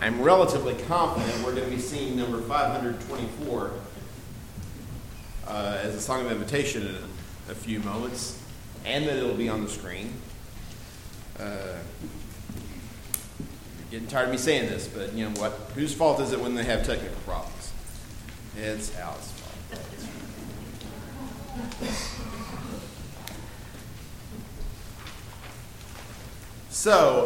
I'm relatively confident we're going to be seeing number 524 as a song of invitation in a few moments, and that it'll be on the screen. You're getting tired of me saying this, but you know what? Whose fault is it when they have technical problems? It's Al's fault. So,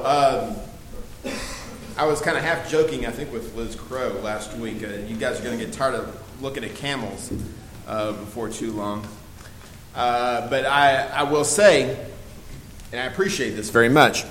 I was kind of half joking, I think, with Liz Crow last week. You guys are going to get tired of looking at camels before too long. But I will say, and I appreciate this very much,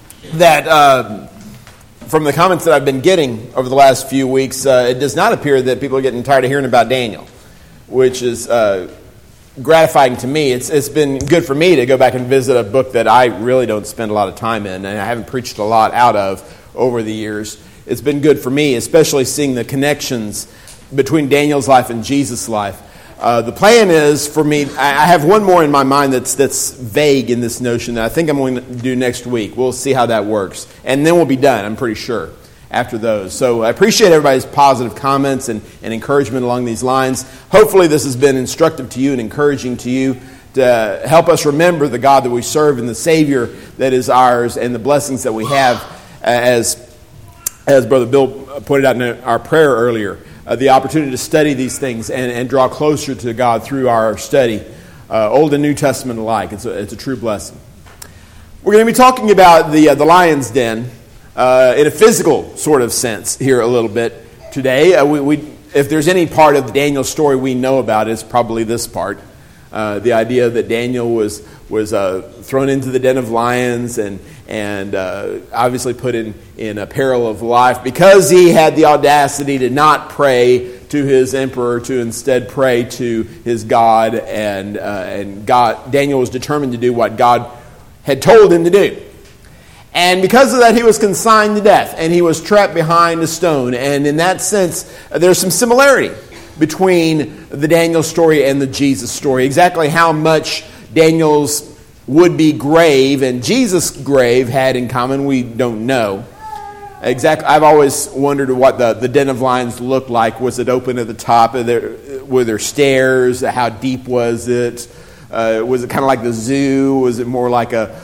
that from the comments that I've been getting over the last few weeks, it does not appear that people are getting tired of hearing about Daniel, which is gratifying to me. It's been good for me to go back and visit a book that I really don't spend a lot of time in, and I haven't preached a lot out of over the years. It's been good for me, especially seeing the connections between Daniel's life and Jesus' life. The plan is for me, I have one more in my mind that's vague in this notion that I think I'm going to do next week. We'll see how that works. And then we'll be done, I'm pretty sure, after those. So I appreciate everybody's positive comments and encouragement along these lines. Hopefully this has been instructive to you and encouraging to you to help us remember the God that we serve and the Savior that is ours and the blessings that we have, as Brother Bill pointed out in our prayer earlier. The opportunity to study these things and draw closer to God through our study, Old and New Testament alike. It's a true blessing. We're going to be talking about the lion's den in a physical sort of sense here a little bit today. If there's any part of the Daniel story we know about, it's probably this part. The idea that Daniel was thrown into the den of lions and obviously put in a peril of life because he had the audacity to not pray to his emperor, to instead pray to his God, and God. Daniel was determined to do what God had told him to do. And because of that, he was consigned to death, and he was trapped behind a stone. And in that sense, there's some similarity between the Daniel story and the Jesus story. Exactly how much Daniel's would-be grave and Jesus' grave had in common, we don't know. Exactly. I've always wondered what the den of lions looked like. Was it open at the top? Were there stairs? How deep was it? Was it kind of like the zoo? Was it more like a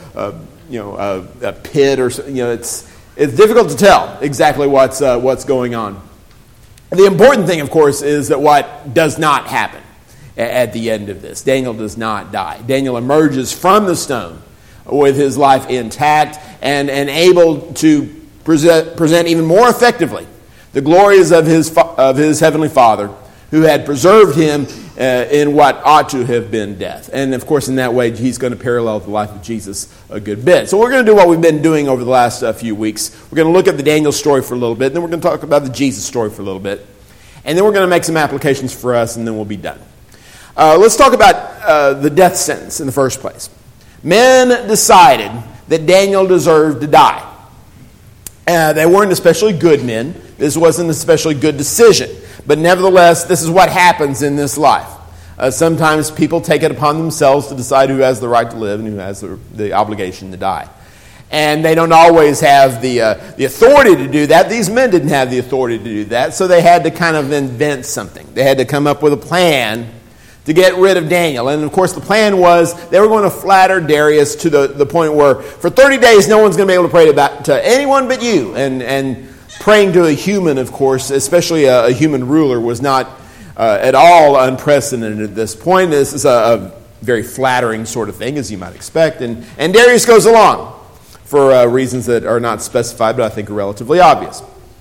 pit or something? It's difficult to tell exactly what's going on. The important thing, of course, is that what does not happen at the end of this. Daniel does not die. Daniel emerges from the stone with his life intact and able to present even more effectively the glories of his heavenly Father, who had preserved him in what ought to have been death. And of course, in that way, he's going to parallel the life of Jesus a good bit. So we're going to do what we've been doing over the last few weeks. We're going to look at the Daniel story for a little bit, and then we're going to talk about the Jesus story for a little bit. And then we're going to make some applications for us, and then we'll be done. Let's talk about the death sentence in the first place. Men decided that Daniel deserved to die. They weren't especially good men. This wasn't an especially good decision. But nevertheless, this is what happens in this life. Sometimes people take it upon themselves to decide who has the right to live and who has the obligation to die. And they don't always have the authority to do that. These men didn't have the authority to do that, so they had to kind of invent something. They had to come up with a plan to get rid of Daniel. And of course, the plan was they were going to flatter Darius to the point where for 30 days no one's going to be able to pray to anyone but you. And praying to a human, of course, especially a human ruler, was not at all unprecedented at this point. This is a very flattering sort of thing, as you might expect. And Darius goes along for reasons that are not specified, but I think are relatively obvious.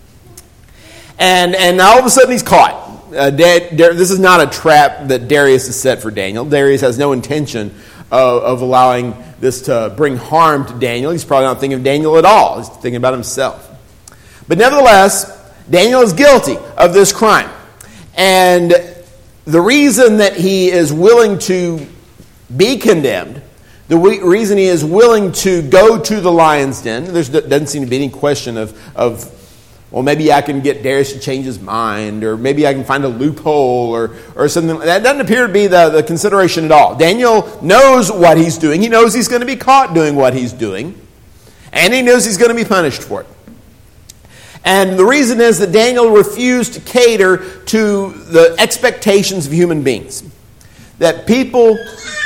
And all of a sudden he's caught. This is not a trap that Darius has set for Daniel. Darius has no intention of allowing this to bring harm to Daniel. He's probably not thinking of Daniel at all. He's thinking about himself. But nevertheless, Daniel is guilty of this crime. And the reason that he is willing to be condemned, the reason he is willing to go to the lion's den, there doesn't seem to be any question of well, maybe I can get Darius to change his mind, or maybe I can find a loophole, or something. That doesn't appear to be the consideration at all. Daniel knows what he's doing. He knows he's going to be caught doing what he's doing, and he knows he's going to be punished for it. And the reason is that Daniel refused to cater to the expectations of human beings. That people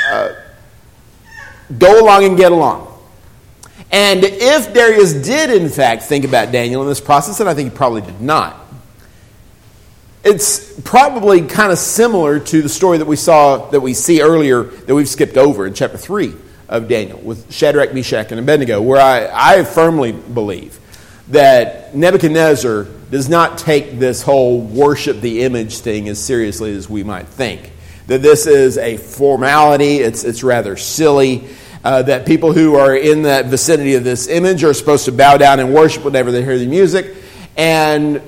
go along and get along. And if Darius did, in fact, think about Daniel in this process, and I think he probably did not, it's probably kind of similar to the story that we see earlier, that we've skipped over in chapter 3 of Daniel, with Shadrach, Meshach, and Abednego, where I firmly believe that Nebuchadnezzar does not take this whole worship the image thing as seriously as we might think. That this is a formality, it's rather silly, that people who are in that vicinity of this image are supposed to bow down and worship whenever they hear the music. And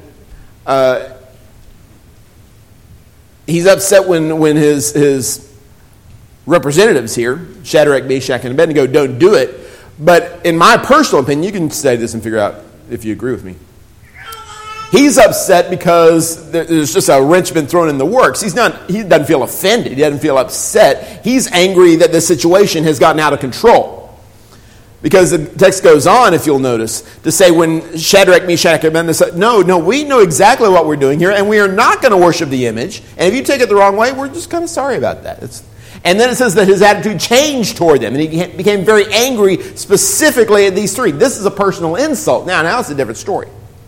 he's upset when his representatives here, Shadrach, Meshach, and Abednego, don't do it. But in my personal opinion, you can study this and figure out if you agree with me. He's upset because there's just a wrench been thrown in the works. He doesn't feel offended. He doesn't feel upset. He's angry that the situation has gotten out of control. Because the text goes on, if you'll notice, to say when Shadrach, Meshach, and Abednego said, no, we know exactly what we're doing here, and we are not going to worship the image. And if you take it the wrong way, we're just kind of sorry about that. And then it says that his attitude changed toward them, and he became very angry specifically at these three. This is a personal insult. Now it's a different story.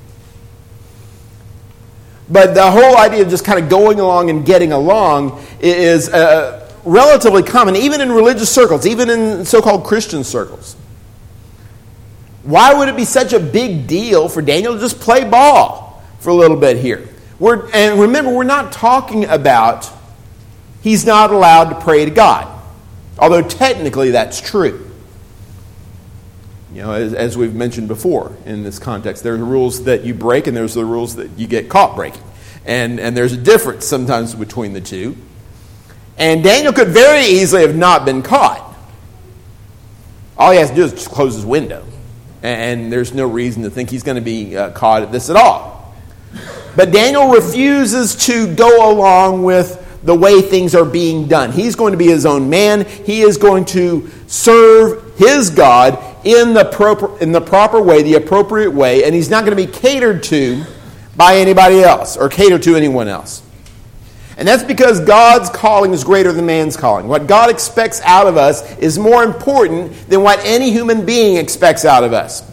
But the whole idea of just kind of going along and getting along is relatively common, even in religious circles, even in so-called Christian circles. Why would it be such a big deal for Daniel to just play ball for a little bit here? And remember, we're not talking about he's not allowed to pray to God, although technically that's true. As we've mentioned before in this context, there are rules that you break and there's the rules that you get caught breaking. And there's a difference sometimes between the two. And Daniel could very easily have not been caught. All he has to do is just close his window. And there's no reason to think he's going to be caught at this at all. But Daniel refuses to go along with the way things are being done. He's going to be his own man. He is going to serve his God in the proper way, the appropriate way, and he's not going to be catered to by anybody else or catered to anyone else. And that's because God's calling is greater than man's calling. What God expects out of us is more important than what any human being expects out of us.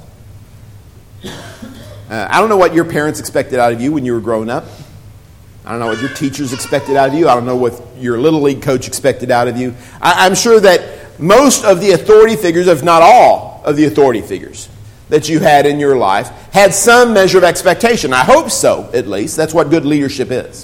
I don't know what your parents expected out of you when you were growing up. I don't know what your teachers expected out of you. I don't know what your Little League coach expected out of you. I'm sure that most of the authority figures, if not all of the authority figures that you had in your life, had some measure of expectation. I hope so, at least. That's what good leadership is.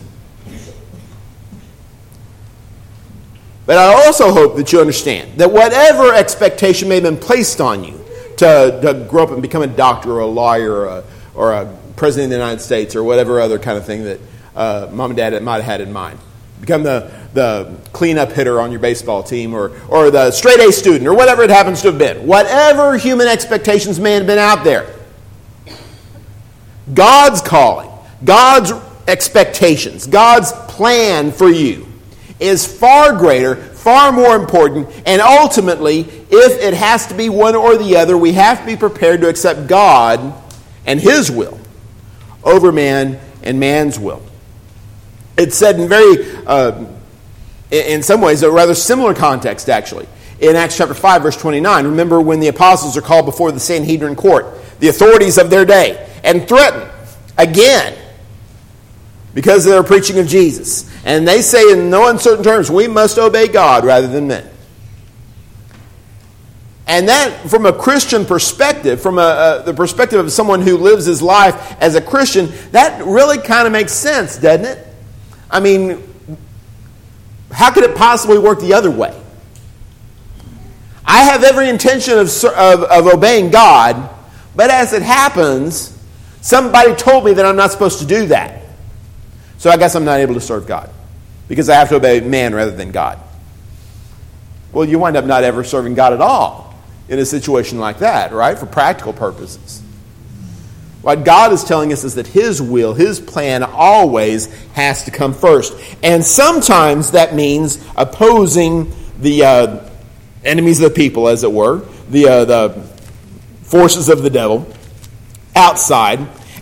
But I also hope that you understand that whatever expectation may have been placed on you to grow up and become a doctor or a lawyer or a president of the United States or whatever other kind of thing that mom and dad might have had in mind. Become the cleanup hitter on your baseball team or the straight A student or whatever it happens to have been. Whatever human expectations may have been out there. God's calling, God's expectations, God's plan for you is far greater, far more important, and ultimately, if it has to be one or the other, we have to be prepared to accept God and His will over man and man's will. It's said in some ways, a rather similar context, actually. In Acts chapter 5, verse 29, remember when the apostles are called before the Sanhedrin court, the authorities of their day, and threatened again because of their preaching of Jesus. And they say in no uncertain terms, we must obey God rather than men. And that, from a Christian perspective, from the perspective of someone who lives his life as a Christian, that really kind of makes sense, doesn't it? I mean, how could it possibly work the other way? I have every intention of obeying God, but as it happens, somebody told me that I'm not supposed to do that. So I guess I'm not able to serve God because I have to obey man rather than God. Well, you wind up not ever serving God at all in a situation like that, right? For practical purposes. What God is telling us is that His will, His plan always has to come first. And sometimes that means opposing the enemies of the people, as it were, the forces of the devil outside.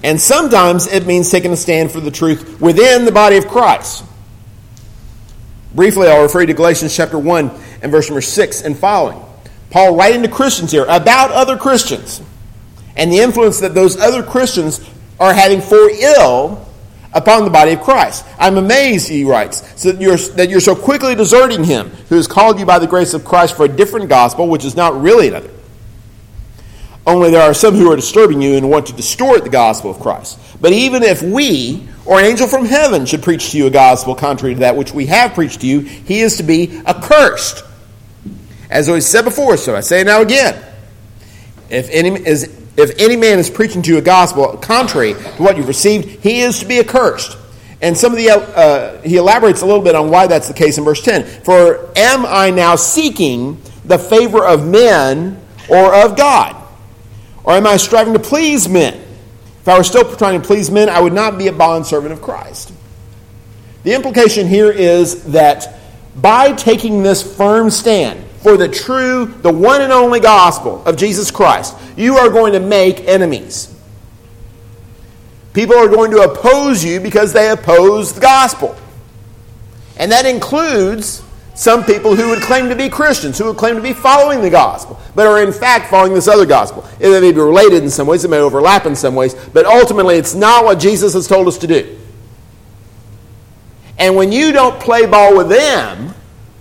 And sometimes it means taking a stand for the truth within the body of Christ. Briefly, I'll refer you to Galatians chapter 1 and verse number 6 and following. Paul writing to Christians here about other Christians and the influence that those other Christians are having for ill upon the body of Christ. I'm amazed, he writes, that you're so quickly deserting him who has called you by the grace of Christ for a different gospel, which is not really another. Only there are some who are disturbing you and want to distort the gospel of Christ. But even if we, or an angel from heaven, should preach to you a gospel contrary to that which we have preached to you, he is to be accursed. As I said before, so I say it now again. If any man is preaching to you a gospel contrary to what you've received, he is to be accursed. And he elaborates a little bit on why that's the case in verse 10. For am I now seeking the favor of men or of God? Or am I striving to please men? If I were still trying to please men, I would not be a bondservant of Christ. The implication here is that by taking this firm stand for the true, the one and only gospel of Jesus Christ, you are going to make enemies. People are going to oppose you because they oppose the gospel. And that includes some people who would claim to be Christians, who would claim to be following the gospel, but are in fact following this other gospel. It may be related in some ways, it may overlap in some ways, but ultimately it's not what Jesus has told us to do. And when you don't play ball with them,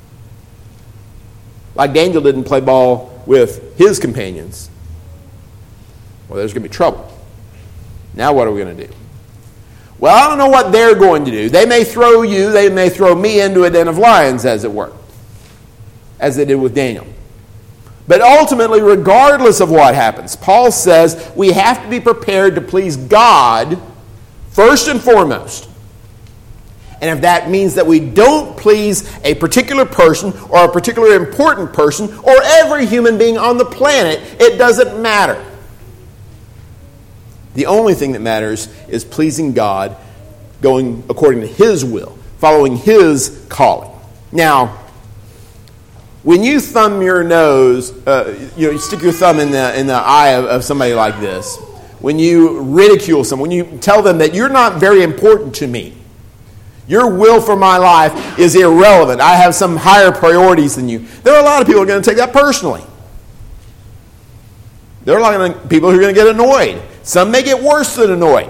like Daniel didn't play ball with his companions, well, there's going to be trouble. Now what are we going to do? Well, I don't know what they're going to do. They may throw you, they may throw me into a den of lions, as it were, as they did with Daniel. But ultimately, regardless of what happens, Paul says we have to be prepared to please God first and foremost. And if that means that we don't please a particular person or a particular important person or every human being on the planet, it doesn't matter. The only thing that matters is pleasing God, going according to His will, following His calling. Now, when you thumb your nose, you stick your thumb in the eye of somebody like this, when you ridicule someone, when you tell them that you're not very important to me, your will for my life is irrelevant, I have some higher priorities than you, there are a lot of people who are going to take that personally. There are a lot of people who are going to get annoyed. Some may get worse than annoyed.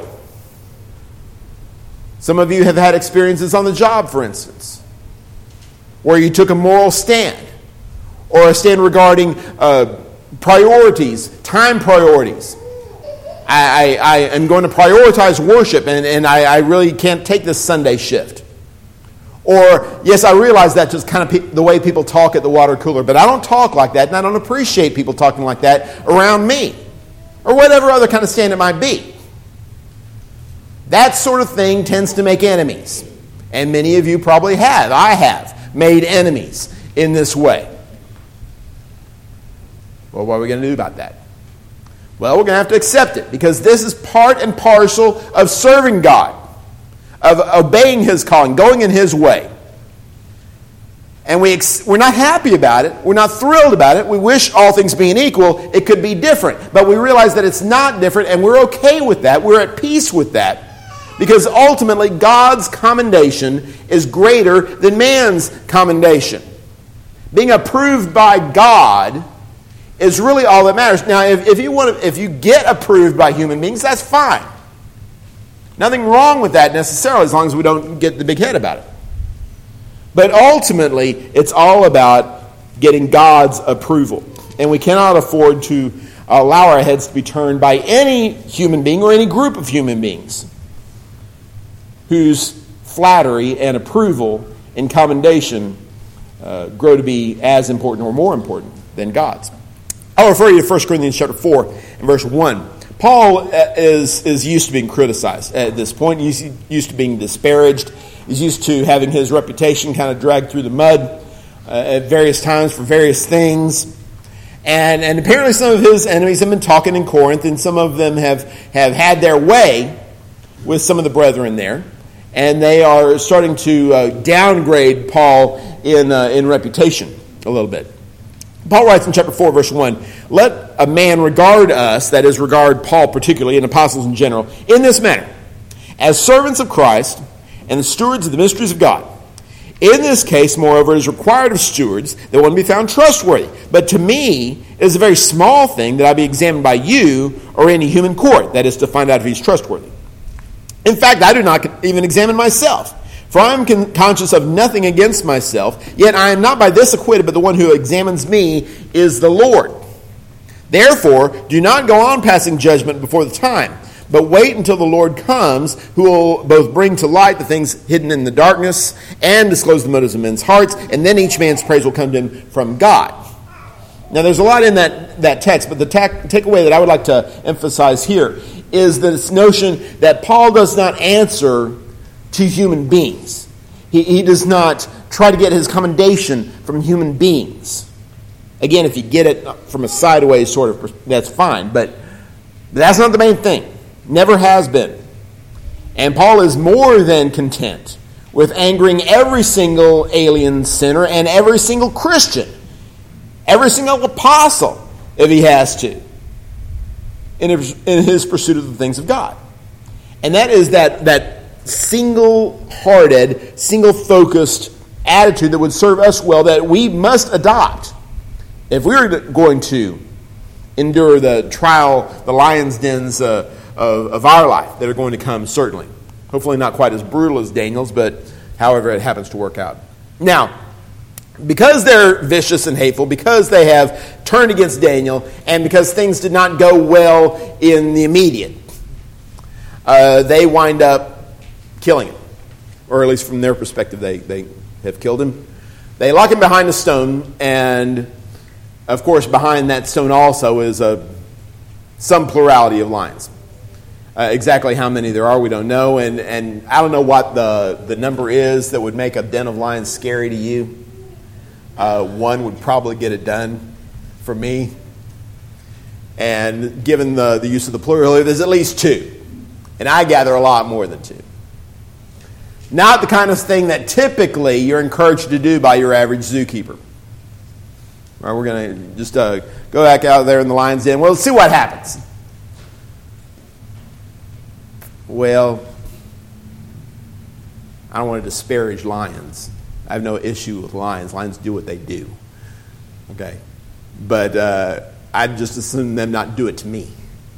Some of you have had experiences on the job, for instance, where you took a moral stand or a stand regarding priorities, time priorities. I am going to prioritize worship, and I really can't take this Sunday shift. Or, yes, I realize that's just kind of the way people talk at the water cooler, but I don't talk like that, and I don't appreciate people talking like that around me. Or whatever other kind of stand it might be. That sort of thing tends to make enemies. And many of you probably have. I have made enemies in this way. Well, what are we going to do about that? Well, we're going to have to accept it, because this is part and parcel of serving God, of obeying His calling, going in His way. And we're not happy about it. We're not thrilled about it. We wish, all things being equal, it could be different. But we realize that it's not different, and we're okay with that. We're at peace with that. Because ultimately, God's commendation is greater than man's commendation. Being approved by God is really all that matters. Now, if you get approved by human beings, that's fine. Nothing wrong with that necessarily, as long as we don't get the big head about it. But ultimately, it's all about getting God's approval. And we cannot afford to allow our heads to be turned by any human being or any group of human beings whose flattery and approval and commendation grow to be as important or more important than God's. I'll refer you to 1 Corinthians chapter 4 and verse 1. Paul is used to being criticized at this point. He's used to being disparaged. He's used to having his reputation kind of dragged through the mud at various times for various things. And apparently some of his enemies have been talking in Corinth, and some of them have had their way with some of the brethren there. And they are starting to downgrade Paul in reputation a little bit. Paul writes in chapter 4, verse 1, let a man regard us, that is, regard Paul particularly, and apostles in general, in this manner, as servants of Christ and the stewards of the mysteries of God. In this case, moreover, it is required of stewards that one be found trustworthy. But to me, it is a very small thing that I be examined by you or any human court, that is, to find out if he's trustworthy. In fact, I do not even examine myself. For I am conscious of nothing against myself, yet I am not by this acquitted, but the one who examines me is the Lord. Therefore, do not go on passing judgment before the time, but wait until the Lord comes, who will both bring to light the things hidden in the darkness and disclose the motives of men's hearts, and then each man's praise will come to him from God. Now, there's a lot in that text, but the takeaway that I would like to emphasize here is this notion that Paul does not answer to human beings. He does not try to get his commendation from human beings. Again, if you get it from a sideways sort of, that's fine, but that's not the main thing. Never has been. And Paul is more than content with angering every single alien sinner and every single Christian, every single apostle, if he has to, in his pursuit of the things of God. And that is that single-hearted, single-focused attitude that would serve us well, that we must adopt if we're going to endure the trial, the lion's dens of our life that are going to come, certainly. Hopefully not quite as brutal as Daniel's, but however it happens to work out. Now, because they're vicious and hateful, because they have turned against Daniel, and because things did not go well in the immediate, they wind up killing him. Or at least from their perspective, they have killed him. They lock him behind a stone, and of course behind that stone also is some plurality of lions. Exactly how many there are, we don't know, and I don't know what the number is that would make a den of lions scary to you. One would probably get it done for me. And given the use of the plural, there's at least two. And I gather a lot more than two. Not the kind of thing that typically you're encouraged to do by your average zookeeper. All right, we're going to just go back out there in the lion's den. Well, let's see what happens. Well, I don't want to disparage lions. I have no issue with lions. Lions do what they do. Okay? But I'd just assume them not do it to me.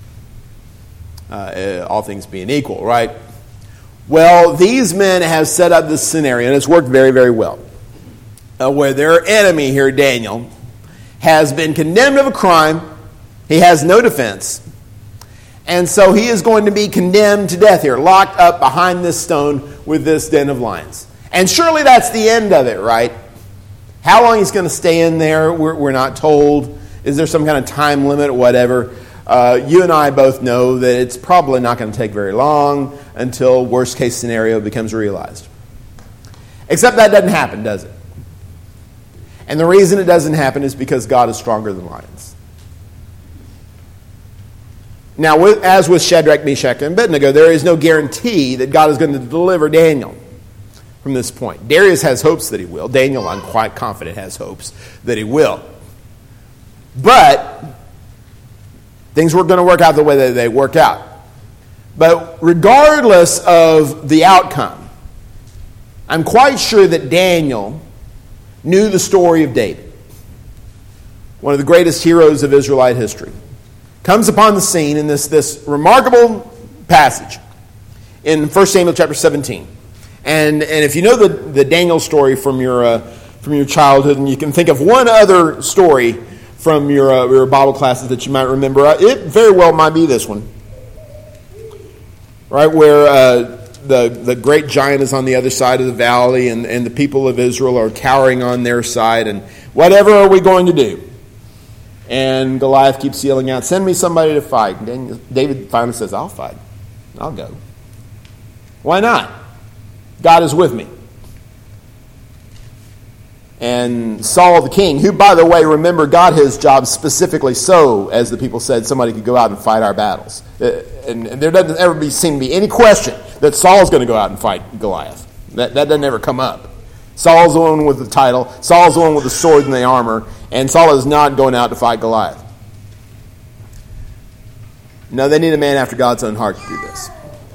All things being equal, right? Well, these men have set up this scenario, and it's worked very, very well, where their enemy here, Daniel, has been condemned of a crime. He has no defense. And so he is going to be condemned to death here, locked up behind this stone with this den of lions. And surely that's the end of it, right? How long he's going to stay in there, we're not told. Is there some kind of time limit or whatever? You and I both know that it's probably not going to take very long until worst case scenario becomes realized. Except that doesn't happen, does it? And the reason it doesn't happen is because God is stronger than lions. Now, as with Shadrach, Meshach, and Abednego, there is no guarantee that God is going to deliver Daniel from this point. Darius has hopes that he will. Daniel, I'm quite confident, has hopes that he will. But things were going to work out the way that they worked out. But regardless of the outcome, I'm quite sure that Daniel knew the story of David, one of the greatest heroes of Israelite history. Comes upon the scene in this remarkable passage in 1 Samuel chapter 17. And if you know the Daniel story from your childhood, and you can think of one other story from your Bible classes that you might remember, it very well might be this one. Right, where the great giant is on the other side of the valley, and the people of Israel are cowering on their side, and whatever are we going to do? And Goliath keeps yelling out, send me somebody to fight. And David finally says, I'll fight. I'll go. Why not? God is with me. And Saul the king, who, by the way, remember, got his job specifically so, as the people said, somebody could go out and fight our battles. And there doesn't ever seem to be any question that Saul's going to go out and fight Goliath. That doesn't ever come up. Saul's the one with the title. Saul's the one with the sword and the armor. And Saul is not going out to fight Goliath. No, they need a man after God's own heart to do this.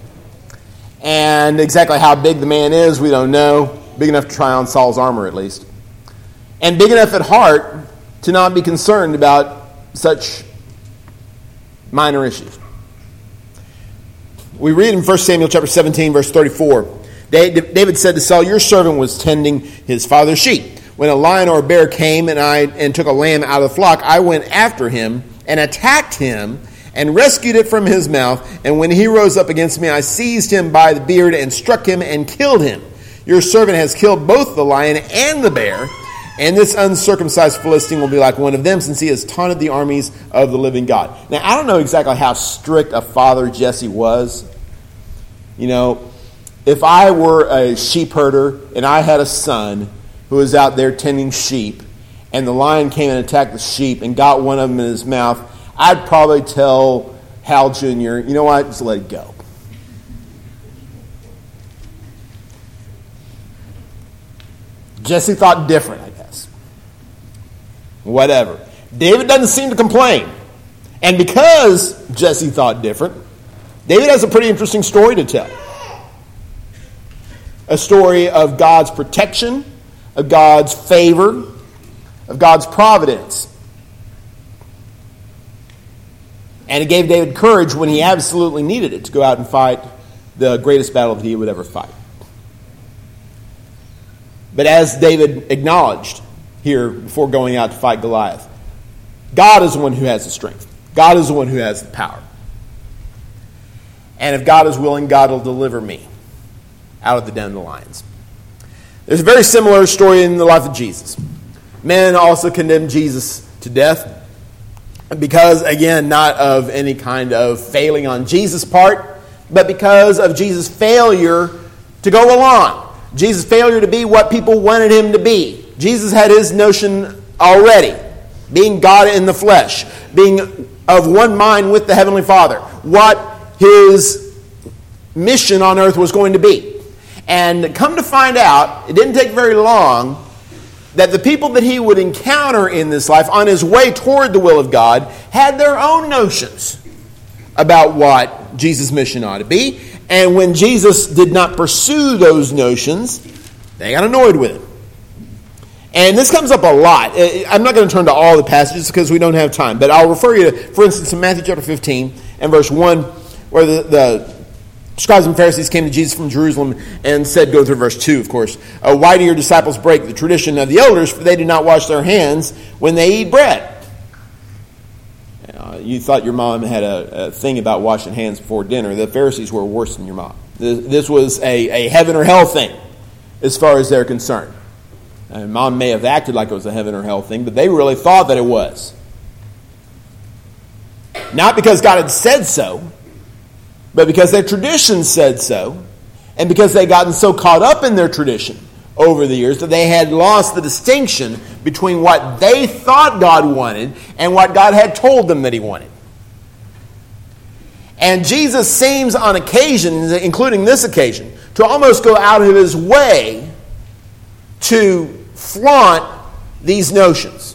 And exactly how big the man is, we don't know. Big enough to try on Saul's armor at least. And big enough at heart to not be concerned about such minor issues. We read in 1 Samuel chapter 17, verse 34. David said to Saul, "Your servant was tending his father's sheep. When a lion or a bear came and took a lamb out of the flock, I went after him and attacked him and rescued it from his mouth. And when he rose up against me, I seized him by the beard and struck him and killed him. Your servant has killed both the lion and the bear, and this uncircumcised Philistine will be like one of them, since he has taunted the armies of the living God." Now, I don't know exactly how strict a father Jesse was. You know, if I were a sheep herder and I had a son who was out there tending sheep, and the lion came and attacked the sheep and got one of them in his mouth, I'd probably tell Hal Jr., you know what, just let it go. Jesse thought different, I guess. Whatever. David doesn't seem to complain. And because Jesse thought different, David has a pretty interesting story to tell. A story of God's protection, of God's favor, of God's providence. And it gave David courage when he absolutely needed it to go out and fight the greatest battle that he would ever fight. But as David acknowledged here before going out to fight Goliath, God is the one who has the strength. God is the one who has the power. And if God is willing, God will deliver me out of the den of the lions. There's a very similar story in the life of Jesus. Men also condemned Jesus to death because, again, not of any kind of failing on Jesus' part, but because of Jesus' failure to go along. Jesus' failure to be what people wanted him to be. Jesus had his notion already, being God in the flesh, being of one mind with the Heavenly Father, what his mission on earth was going to be. And come to find out, it didn't take very long that the people that he would encounter in this life on his way toward the will of God had their own notions about what Jesus' mission ought to be. And when Jesus did not pursue those notions, they got annoyed with him. And this comes up a lot. I'm not going to turn to all the passages because we don't have time. But I'll refer you to, for instance, in Matthew chapter 15 and verse 1, where the scribes and Pharisees came to Jesus from Jerusalem and said, go through verse 2, of course, "Why do your disciples break the tradition of the elders? For they do not wash their hands when they eat bread." You thought your mom had a thing about washing hands before dinner. The Pharisees were worse than your mom. This was a heaven or hell thing as far as they're concerned. And mom may have acted like it was a heaven or hell thing, but they really thought that it was. Not because God had said so, but because their tradition said so, and because they'd gotten so caught up in their tradition over the years that they had lost the distinction between what they thought God wanted and what God had told them that he wanted. And Jesus seems on occasion, including this occasion, to almost go out of his way to flaunt these notions.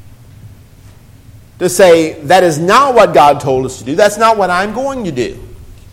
To say, that is not what God told us to do. That's not what I'm going to do.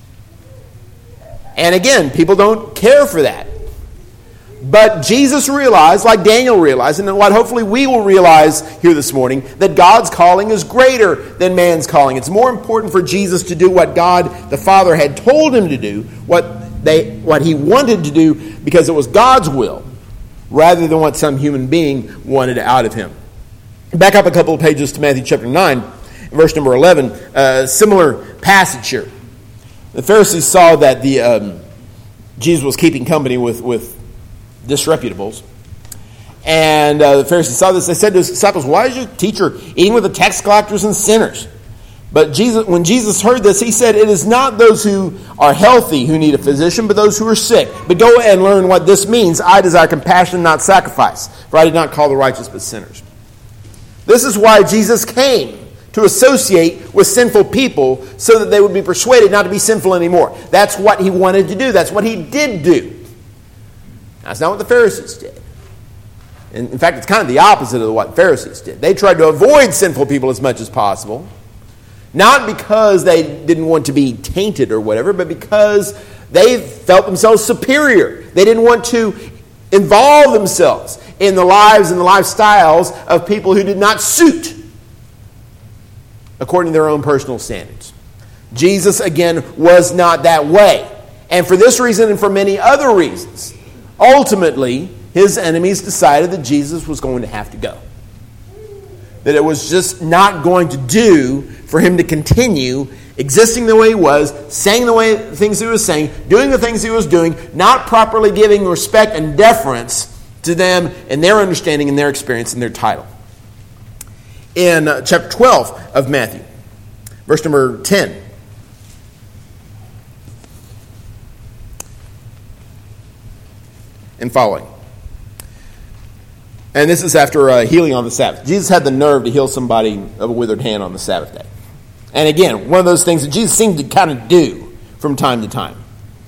And again, people don't care for that. But Jesus realized, like Daniel realized, and what hopefully we will realize here this morning, that God's calling is greater than man's calling. It's more important for Jesus to do what God the Father had told him to do, what he wanted to do because it was God's will, rather than what some human being wanted out of him. Back up a couple of pages to Matthew chapter 9, verse number 11, a similar passage here. The Pharisees saw that Jesus was keeping company with disreputables. And the Pharisees saw this. They said to his disciples, "Why is your teacher eating with the tax collectors and sinners?" But when Jesus heard this, he said, "It is not those who are healthy who need a physician, but those who are sick. But go and learn what this means. I desire compassion, not sacrifice. For I did not call the righteous, but sinners." This is why Jesus came, to associate with sinful people so that they would be persuaded not to be sinful anymore. That's what he wanted to do. That's what he did do. That's not what the Pharisees did. In fact, it's kind of the opposite of what Pharisees did. They tried to avoid sinful people as much as possible, not because they didn't want to be tainted or whatever, but because they felt themselves superior. They didn't want to involve themselves in the lives and the lifestyles of people who did not suit according to their own personal standards. Jesus, again, was not that way. And for this reason and for many other reasons, ultimately, his enemies decided that Jesus was going to have to go. That it was just not going to do for him to continue existing the way he was, saying the things he was saying, doing the things he was doing, not properly giving respect and deference to them and their understanding and their experience and their title. In chapter 12 of Matthew, verse number 10, and following. And this is after healing on the Sabbath. Jesus had the nerve to heal somebody of a withered hand on the Sabbath day. And again, one of those things that Jesus seemed to kind of do from time to time.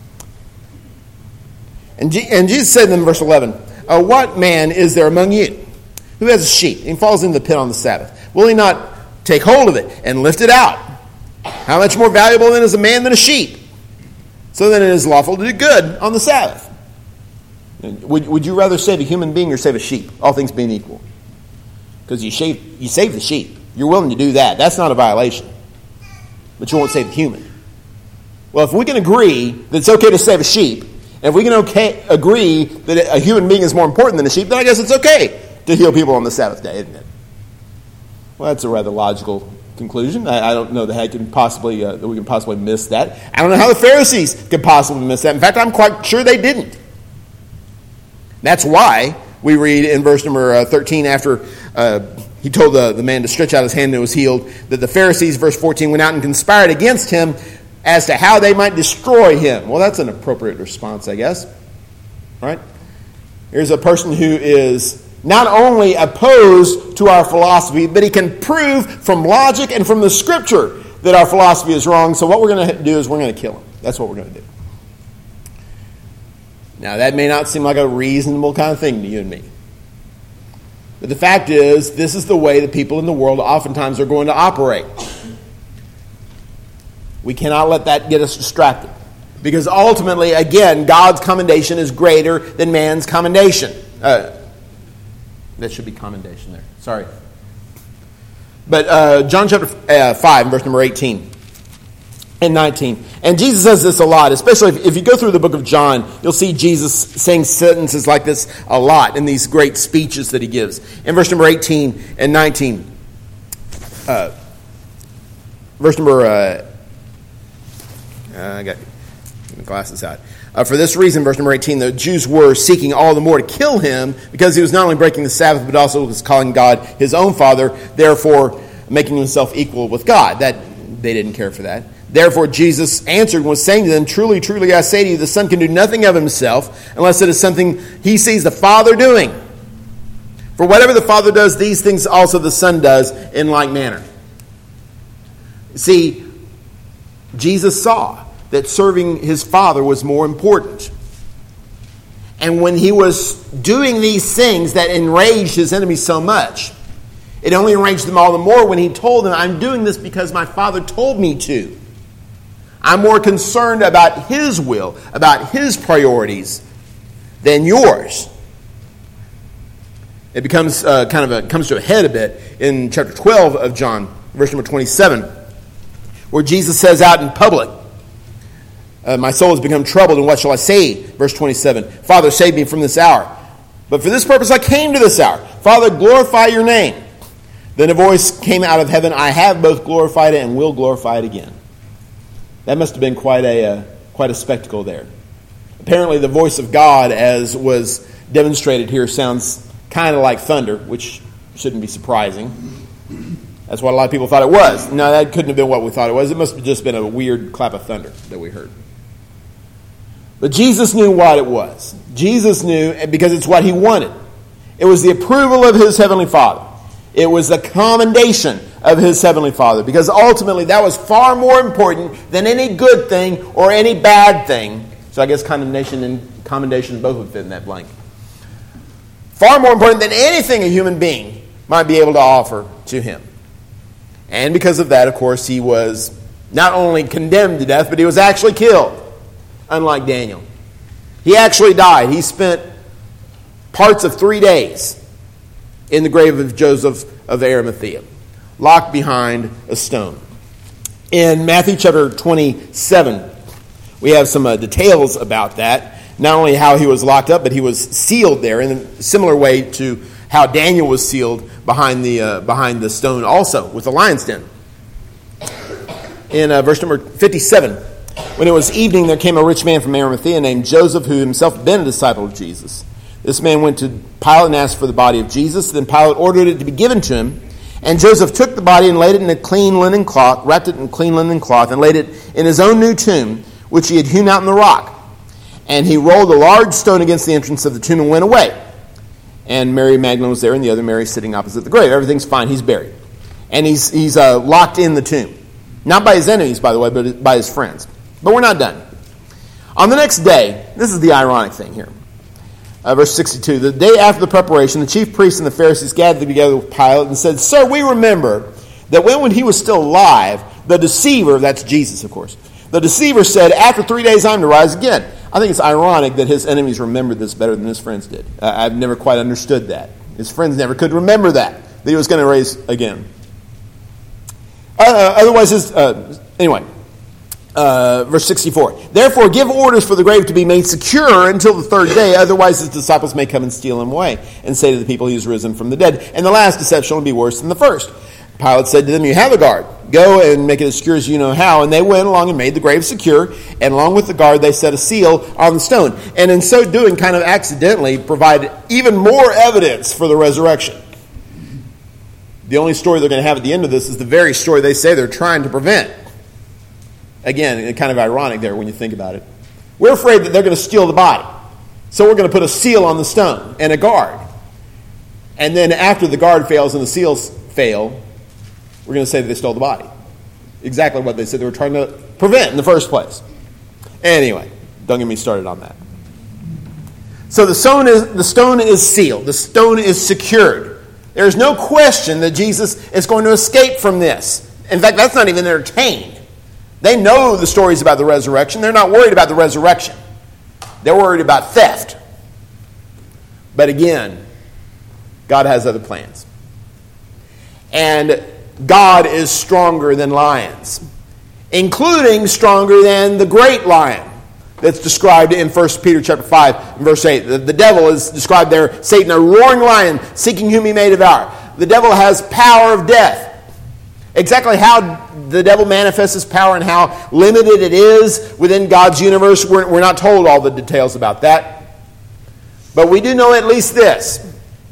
And Jesus said in verse 11, what man is there among you who has a sheep and falls into the pit on the Sabbath? Will he not take hold of it and lift it out? How much more valuable then is a man than a sheep? So then it is lawful to do good on the Sabbath. Would you rather save a human being or save a sheep, all things being equal? Because you save the sheep. You're willing to do that. That's not a violation. But you won't save the human. Well, if we can agree that it's okay to save a sheep, and if we can agree that a human being is more important than a sheep, then I guess it's okay to heal people on the Sabbath day, isn't it? Well, that's a rather logical conclusion. I don't know that we can possibly miss that. I don't know how the Pharisees could possibly miss that. In fact, I'm quite sure they didn't. That's why we read in verse number 13, after he told the man to stretch out his hand and it was healed, that the Pharisees, verse 14, went out and conspired against him as to how they might destroy him. Well, that's an appropriate response, I guess. Right? Here's a person who is not only opposed to our philosophy, but he can prove from logic and from the Scripture that our philosophy is wrong. So what we're going to do is we're going to kill him. That's what we're going to do. Now, that may not seem like a reasonable kind of thing to you and me. But the fact is, this is the way that people in the world oftentimes are going to operate. We cannot let that get us distracted. Because ultimately, again, God's commendation is greater than man's commendation. That should be commendation there. Sorry. But John chapter 5, verse number 18 and 19. And Jesus says this a lot, especially if you go through the book of John, you'll see Jesus saying sentences like this a lot in these great speeches that he gives. In verse number 18 and 19, verse number, I got my glasses out. For this reason, verse number 18, the Jews were seeking all the more to kill him because he was not only breaking the Sabbath, but also was calling God his own Father, therefore making himself equal with God. That they didn't care for that. Therefore, Jesus answered and was saying to them, truly, truly, I say to you, the Son can do nothing of himself unless it is something he sees the Father doing. For whatever the Father does, these things also the Son does in like manner. See, Jesus saw that serving his Father was more important. And when he was doing these things that enraged his enemies so much, it only enraged them all the more when he told them, I'm doing this because my Father told me to. I'm more concerned about his will, about his priorities, than yours. It becomes comes to a head a bit in chapter 12 of John, verse number 27, where Jesus says out in public, my soul has become troubled, and what shall I say? Verse 27, Father, save me from this hour. But for this purpose I came to this hour. Father, glorify your name. Then a voice came out of heaven, I have both glorified it and will glorify it again. That must have been quite a spectacle there. Apparently the voice of God, as was demonstrated here, sounds kind of like thunder, which shouldn't be surprising. That's what a lot of people thought it was. No, that couldn't have been what we thought it was. It must have just been a weird clap of thunder that we heard. But Jesus knew what it was. Jesus knew because it's what he wanted. It was the approval of his heavenly Father. It was the commendation of his heavenly Father, because ultimately that was far more important than any good thing or any bad thing. So I guess condemnation and commendation both would fit in that blank. Far more important than anything a human being might be able to offer to him. And because of that, of course, he was not only condemned to death, but he was actually killed, unlike Daniel. He actually died. He spent parts of 3 days in the grave of Joseph of Arimathea, locked behind a stone. In Matthew chapter 27, we have some details about that. Not only how he was locked up, but he was sealed there in a similar way to how Daniel was sealed behind the stone also with the lion's den. In verse number 57, when it was evening, there came a rich man from Arimathea named Joseph, who himself had been a disciple of Jesus. This man went to Pilate and asked for the body of Jesus. Then Pilate ordered it to be given to him. And Joseph took the body and laid it in a clean linen cloth, wrapped it in a clean linen cloth, and laid it in his own new tomb, which he had hewn out in the rock. And he rolled a large stone against the entrance of the tomb and went away. And Mary Magdalene was there, and the other Mary sitting opposite the grave. Everything's fine. He's buried. And he's locked in the tomb. Not by his enemies, by the way, but by his friends. But we're not done. On the next day, this is the ironic thing here. Verse 62, the day after the preparation, the chief priests and the Pharisees gathered together with Pilate and said, "Sir, we remember that when he was still alive, the deceiver," that's Jesus, of course, "the deceiver said, 'After 3 days I'm to rise again.'" I think it's ironic that his enemies remembered this better than his friends did. I've never quite understood that. His friends never could remember that he was going to rise again. Verse 64. "Therefore give orders for the grave to be made secure until the third day, otherwise his disciples may come and steal him away, and say to the people, 'He is risen from the dead.' And the last deception will be worse than the first." Pilate said to them, "You have a guard. Go and make it as secure as you know how." And they went along and made the grave secure, and along with the guard they set a seal on the stone. And in so doing, kind of accidentally, provided even more evidence for the resurrection. The only story they're going to have at the end of this is the very story they say they're trying to prevent. Again, kind of ironic there when you think about it. We're afraid that they're going to steal the body. So we're going to put a seal on the stone and a guard. And then after the guard fails and the seals fail, we're going to say that they stole the body. Exactly what they said they were trying to prevent in the first place. Anyway, don't get me started on that. So the stone is sealed. The stone is secured. There's no question that Jesus is going to escape from this. In fact, that's not even entertained. They know the stories about the resurrection. They're not worried about the resurrection. They're worried about theft. But again, God has other plans. And God is stronger than lions, including stronger than the great lion that's described in 1 Peter chapter 5, verse 8. The devil is described there, Satan, a roaring lion, seeking whom he may devour. The devil has power of death. Exactly how the devil manifests his power and how limited it is within God's universe, we're not told all the details about that. But we do know at least this,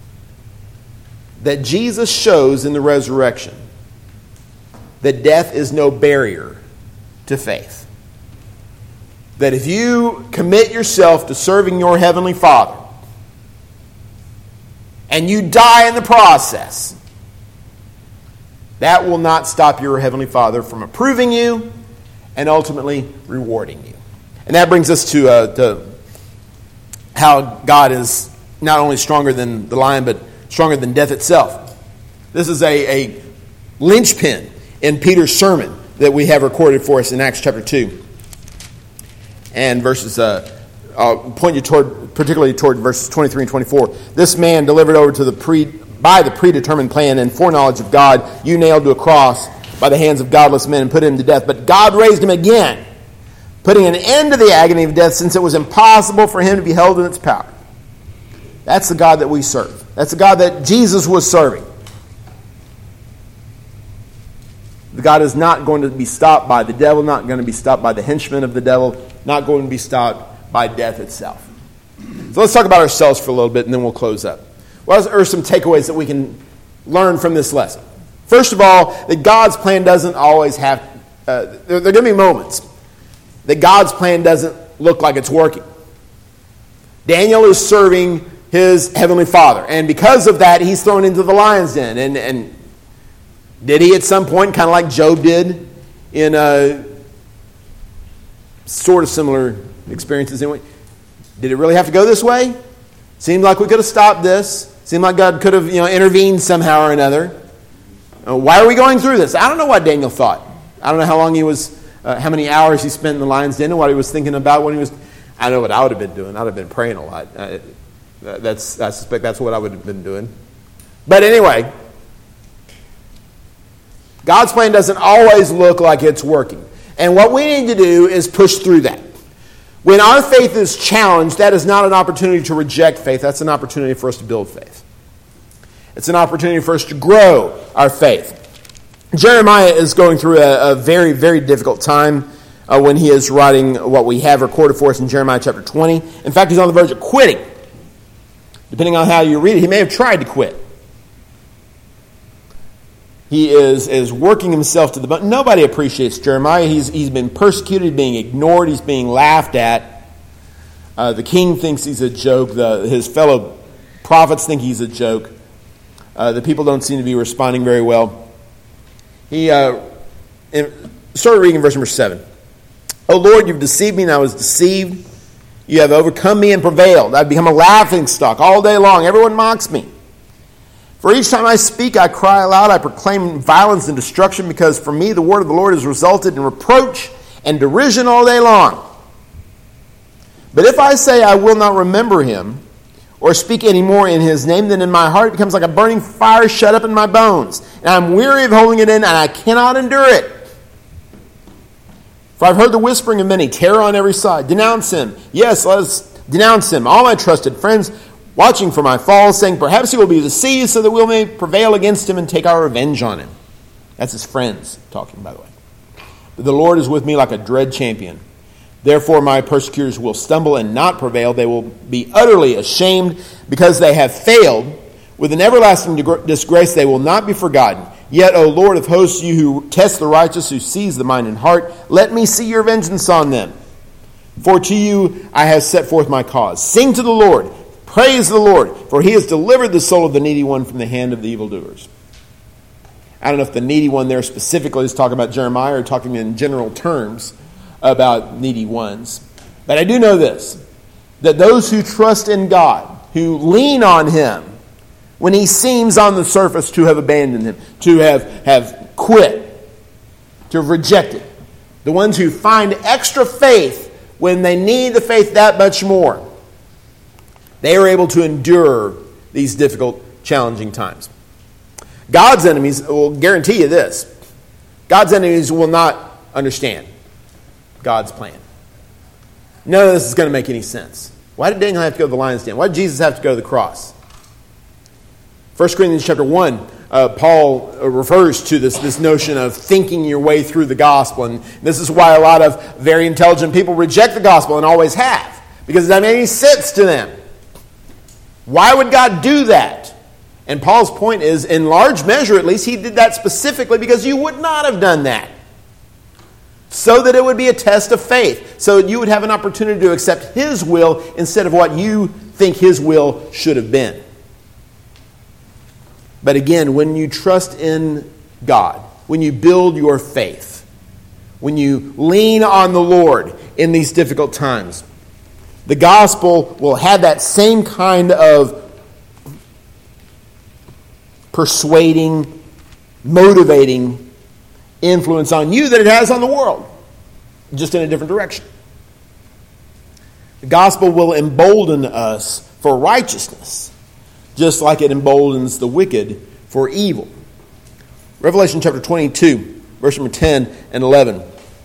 that Jesus shows in the resurrection that death is no barrier to faith. That if you commit yourself to serving your Heavenly Father and you die in the process, that will not stop your Heavenly Father from approving you and ultimately rewarding you. And that brings us to how God is not only stronger than the lion, but stronger than death itself. This is a linchpin in Peter's sermon that we have recorded for us in Acts chapter 2. And verses, I'll point you particularly toward verses 23 and 24. "This man delivered over to by the predetermined plan and foreknowledge of God, you nailed to a cross by the hands of godless men and put him to death. But God raised him again, putting an end to the agony of death, since it was impossible for him to be held in its power." That's the God that we serve. That's the God that Jesus was serving. The God is not going to be stopped by the devil, not going to be stopped by the henchmen of the devil, not going to be stopped by death itself. So let's talk about ourselves for a little bit, and then we'll close up. What are some takeaways that we can learn from this lesson? First of all, that God's plan doesn't always have... there are going to be moments that God's plan doesn't look like it's working. Daniel is serving his Heavenly Father, and because of that, he's thrown into the lion's den. And did he at some point, kind of like Job did in a sort of similar experiences anyway, did it really have to go this way? Seemed like we could have stopped this. Seemed like God could have, intervened somehow or another. Why are we going through this? I don't know what Daniel thought. I don't know how long he was, how many hours he spent in the lion's den and what he was thinking about when he was. I know what I would have been doing. I would have been praying a lot. I suspect that's what I would have been doing. But anyway, God's plan doesn't always look like it's working. And what we need to do is push through that. When our faith is challenged, that is not an opportunity to reject faith. That's an opportunity for us to build faith. It's an opportunity for us to grow our faith. Jeremiah is going through a very, very difficult time when he is writing what we have recorded for us in Jeremiah chapter 20. In fact, he's on the verge of quitting. Depending on how you read it, he may have tried to quit. He is working himself to the bone. Nobody appreciates Jeremiah. He's been persecuted, being ignored, he's being laughed at. The king thinks he's a joke. His fellow prophets think he's a joke. The people don't seem to be responding very well. He started reading verse number 7. O Lord, you've deceived me, and I was deceived. You have overcome me and prevailed. I've become a laughingstock all day long. Everyone mocks me. For each time I speak, I cry aloud. I proclaim violence and destruction, because for me the word of the Lord has resulted in reproach and derision all day long. But if I say I will not remember him or speak any more in his name, then in my heart it becomes like a burning fire shut up in my bones. And I'm weary of holding it in, and I cannot endure it. For I've heard the whispering of many, terror on every side. Denounce him. Yes, let us denounce him. All my trusted friends watching for my fall, saying, perhaps he will be deceived so that we may prevail against him and take our revenge on him. That's his friends talking, by the way. But the Lord is with me like a dread champion. Therefore my persecutors will stumble and not prevail. They will be utterly ashamed because they have failed. With an everlasting disgrace they will not be forgotten. Yet, O Lord of hosts, you who test the righteous, who sees the mind and heart, let me see your vengeance on them. For to you I have set forth my cause. Sing to the Lord. Praise the Lord, for he has delivered the soul of the needy one from the hand of the evildoers. I don't know if the needy one there specifically is talking about Jeremiah or talking in general terms about needy ones. But I do know this, that those who trust in God, who lean on him, when he seems on the surface to have abandoned him, to have quit, to have rejected, the ones who find extra faith when they need the faith that much more, they are able to endure these difficult, challenging times. God's enemies will guarantee you this. God's enemies will not understand God's plan. None of this is going to make any sense. Why did Daniel have to go to the lion's den? Why did Jesus have to go to the cross? 1 Corinthians chapter 1, Paul refers to this notion of thinking your way through the gospel. And this is why a lot of very intelligent people reject the gospel and always have. Because it doesn't make any sense to them. Why would God do that? And Paul's point is, in large measure at least, he did that specifically because you would not have done that. So that it would be a test of faith. So that you would have an opportunity to accept his will instead of what you think his will should have been. But again, when you trust in God, when you build your faith, when you lean on the Lord in these difficult times, the gospel will have that same kind of persuading, motivating influence on you that it has on the world, just in a different direction. The gospel will embolden us for righteousness, just like it emboldens the wicked for evil. Revelation chapter 22, verse number 10 and 11.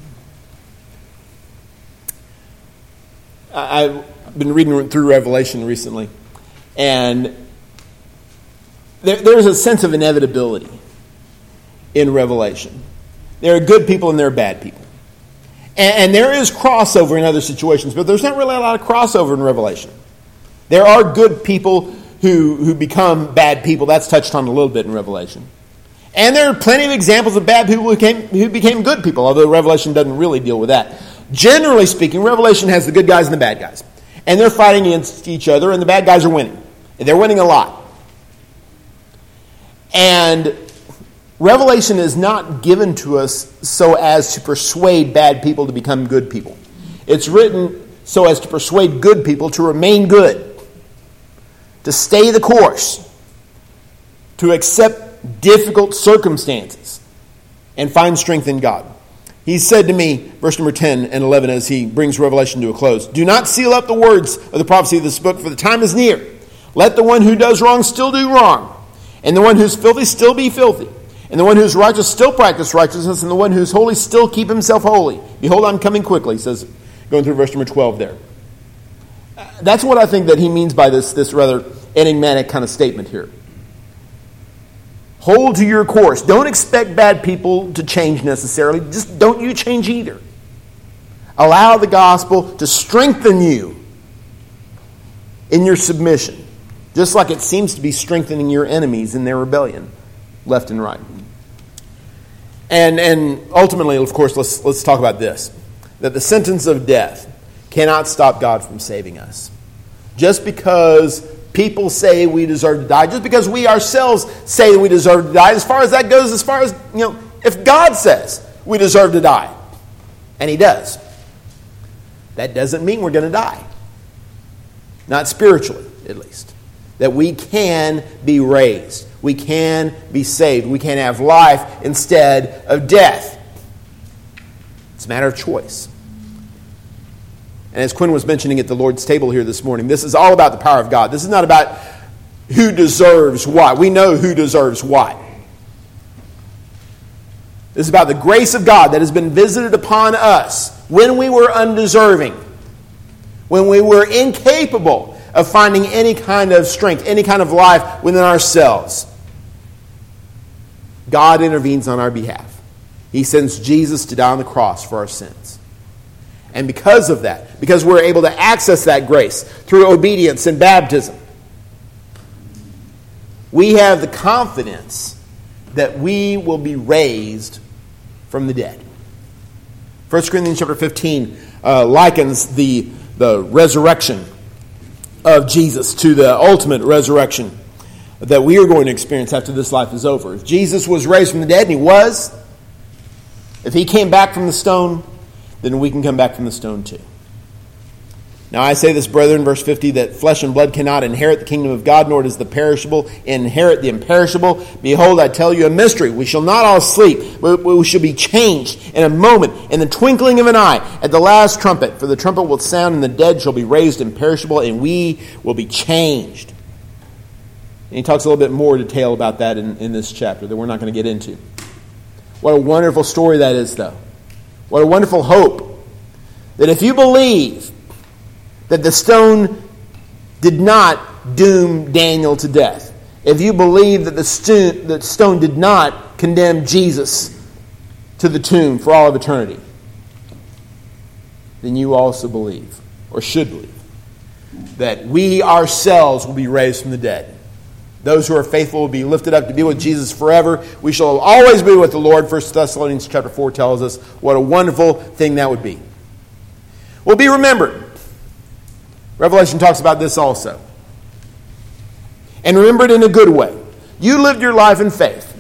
I've been reading through Revelation recently, and there's a sense of inevitability in Revelation. There are good people and there are bad people. And there is crossover in other situations, but there's not really a lot of crossover in Revelation. There are good people who become bad people. That's touched on a little bit in Revelation. And there are plenty of examples of bad people who became good people, although Revelation doesn't really deal with that. Generally speaking, Revelation has the good guys and the bad guys. And they're fighting against each other, and the bad guys are winning. And they're winning a lot. And Revelation is not given to us so as to persuade bad people to become good people. It's written so as to persuade good people to remain good. to stay the course, to accept difficult circumstances, and find strength in God. He said to me, verse number 10 and 11, as he brings Revelation to a close, "Do not seal up the words of the prophecy of this book, for the time is near. Let the one who does wrong still do wrong, and the one who's filthy still be filthy, and the one who's righteous still practice righteousness, and the one who's holy still keep himself holy. Behold, I'm coming quickly," he says, going through verse number 12 there. That's what I think that he means by this rather enigmatic kind of statement here. Hold to your course. Don't expect bad people to change necessarily. Just don't you change either. Allow the gospel to strengthen you in your submission, just like it seems to be strengthening your enemies in their rebellion, left and right. And ultimately, of course, let's talk about this. That the sentence of death cannot stop God from saving us. Just because people say we deserve to die, just because we ourselves say we deserve to die, as far as that goes, as far as, if God says we deserve to die, and He does, that doesn't mean we're going to die. Not spiritually, at least. That we can be raised. We can be saved. We can have life instead of death. It's a matter of choice. And as Quinn was mentioning at the Lord's table here this morning, this is all about the power of God. This is not about who deserves what. We know who deserves what. This is about the grace of God that has been visited upon us when we were undeserving, when we were incapable of finding any kind of strength, any kind of life within ourselves. God intervenes on our behalf. He sends Jesus to die on the cross for our sins. And because of that, because we're able to access that grace through obedience and baptism, we have the confidence that we will be raised from the dead. 1 Corinthians chapter 15 likens the resurrection of Jesus to the ultimate resurrection that we are going to experience after this life is over. If Jesus was raised from the dead, and He was, if He came back from the stone, then we can come back from the stone too. Now I say this, brethren, verse 50, that flesh and blood cannot inherit the kingdom of God, nor does the perishable inherit the imperishable. Behold, I tell you a mystery. We shall not all sleep, but we shall be changed in a moment, in the twinkling of an eye, at the last trumpet. For the trumpet will sound, and the dead shall be raised imperishable, and we will be changed. And he talks a little bit more detail about that in this chapter that we're not going to get into. What a wonderful story that is, though. What a wonderful hope that if you believe that the stone did not doom Daniel to death, if you believe that the stone did not condemn Jesus to the tomb for all of eternity, then you also believe, or should believe, that we ourselves will be raised from the dead. Those who are faithful will be lifted up to be with Jesus forever. We shall always be with the Lord. 1 Thessalonians chapter 4 tells us what a wonderful thing that would be. Well, be remembered. Revelation talks about this also. And remember it in a good way. You lived your life in faith.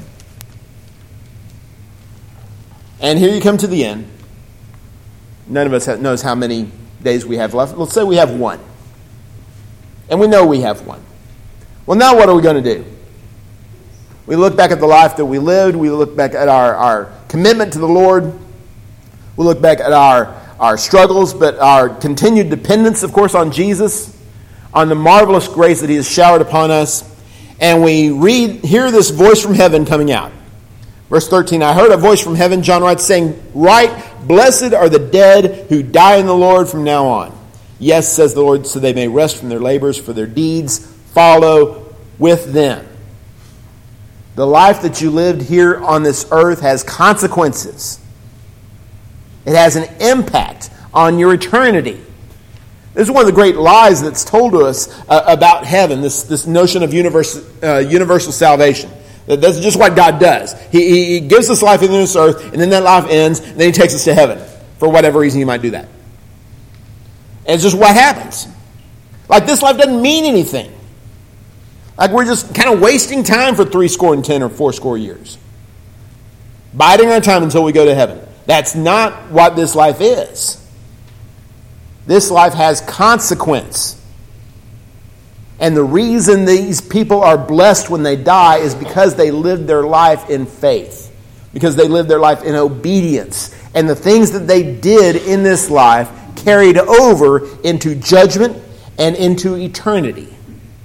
And here you come to the end. None of us knows how many days we have left. Let's say we have one. And we know we have one. Well, now what are we going to do? We look back at the life that we lived. We look back at our commitment to the Lord. We look back at our struggles, but our continued dependence, of course, on Jesus, on the marvelous grace that He has showered upon us. And we hear this voice from heaven coming out. Verse 13, I heard a voice from heaven, John writes, saying, Write, blessed are the dead who die in the Lord from now on. Yes, says the Lord, so they may rest from their labors, for their deeds follow with them. The life that you lived here on this earth has consequences. It has an impact on your eternity. This is one of the great lies that's told to us about heaven, this notion of universal salvation. That's just what God does. He gives us life in this earth, and then that life ends, and then He takes us to heaven. For whatever reason He might do that. And it's just what happens. Like this life doesn't mean anything. Like we're just kind of wasting time for 70 or 80 years. Biding our time until we go to heaven. That's not what this life is. This life has consequence. And the reason these people are blessed when they die is because they lived their life in faith, because they lived their life in obedience. And the things that they did in this life carried over into judgment and into eternity.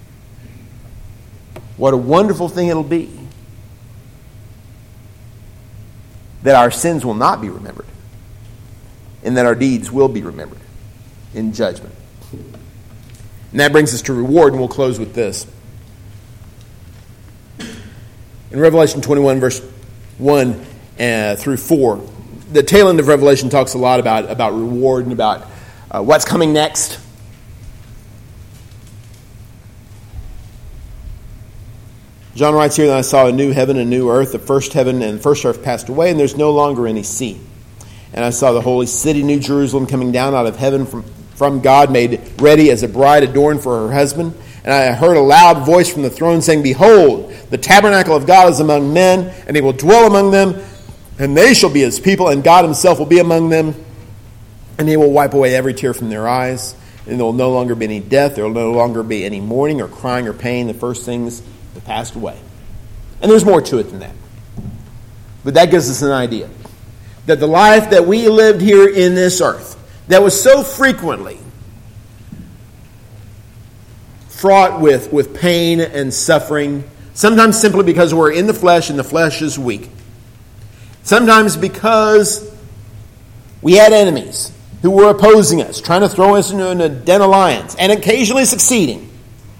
What a wonderful thing it'll be that our sins will not be remembered and that our deeds will be remembered in judgment. And that brings us to reward, and we'll close with this. In Revelation 21, verse 1 through 4, the tail end of Revelation talks a lot about reward and about what's coming next. John writes here, "Then I saw a new heaven and a new earth. The first heaven and the first earth passed away, and there's no longer any sea. And I saw the holy city, New Jerusalem, coming down out of heaven from God, made ready as a bride adorned for her husband. And I heard a loud voice from the throne saying, 'Behold, the tabernacle of God is among men, and he will dwell among them, and they shall be his people, and God himself will be among them. And he will wipe away every tear from their eyes, and there will no longer be any death. There will no longer be any mourning or crying or pain. The first things have passed away.'" And there's more to it than that. But that gives us an idea that the life that we lived here in this earth, that was so frequently fraught with pain and suffering, sometimes simply because we're in the flesh and the flesh is weak, sometimes because we had enemies who were opposing us, trying to throw us into a den of lions, and occasionally succeeding.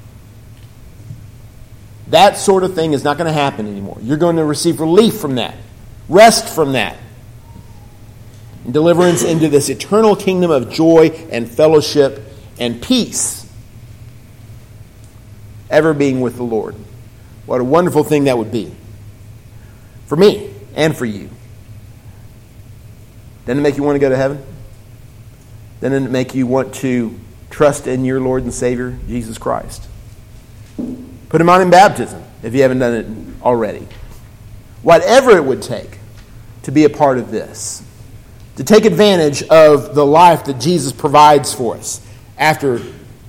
That sort of thing is not going to happen anymore. You're going to receive relief from that, rest from that, and deliverance into this eternal kingdom of joy and fellowship and peace, ever being with the Lord. What a wonderful thing that would be for me and for you. Doesn't it make you want to go to heaven? Doesn't it make you want to trust in your Lord and Savior, Jesus Christ? Put him on in baptism if you haven't done it already. Whatever it would take to be a part of this, to take advantage of the life that Jesus provides for us after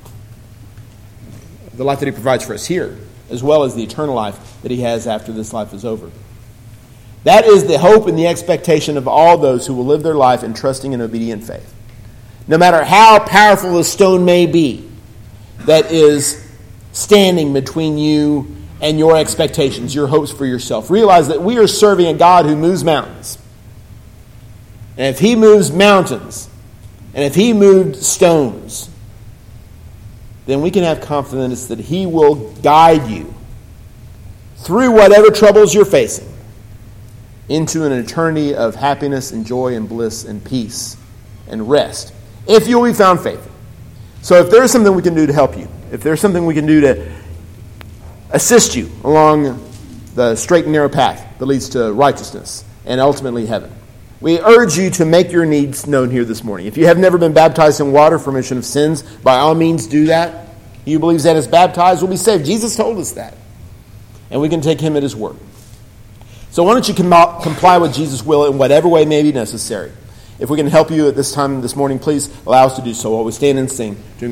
the life that he provides for us here, as well as the eternal life that he has after this life is over. That is the hope and the expectation of all those who will live their life in trusting and obedient faith. No matter how powerful the stone may be that is standing between you and your expectations, your hopes for yourself, realize that we are serving a God who moves mountains. And if he moves mountains, and if he moved stones, then we can have confidence that he will guide you through whatever troubles you're facing into an eternity of happiness and joy and bliss and peace and rest, if you'll be found faithful. So if there's something we can do to help you, if there's something we can do to assist you along the straight and narrow path that leads to righteousness and ultimately heaven, we urge you to make your needs known here this morning. If you have never been baptized in water for remission of sins, by all means do that. He who believes that is baptized will be saved. Jesus told us that. And we can take him at his word. So why don't you comply with Jesus' will in whatever way may be necessary. If we can help you at this time this morning, please allow us to do so while we stand and sing.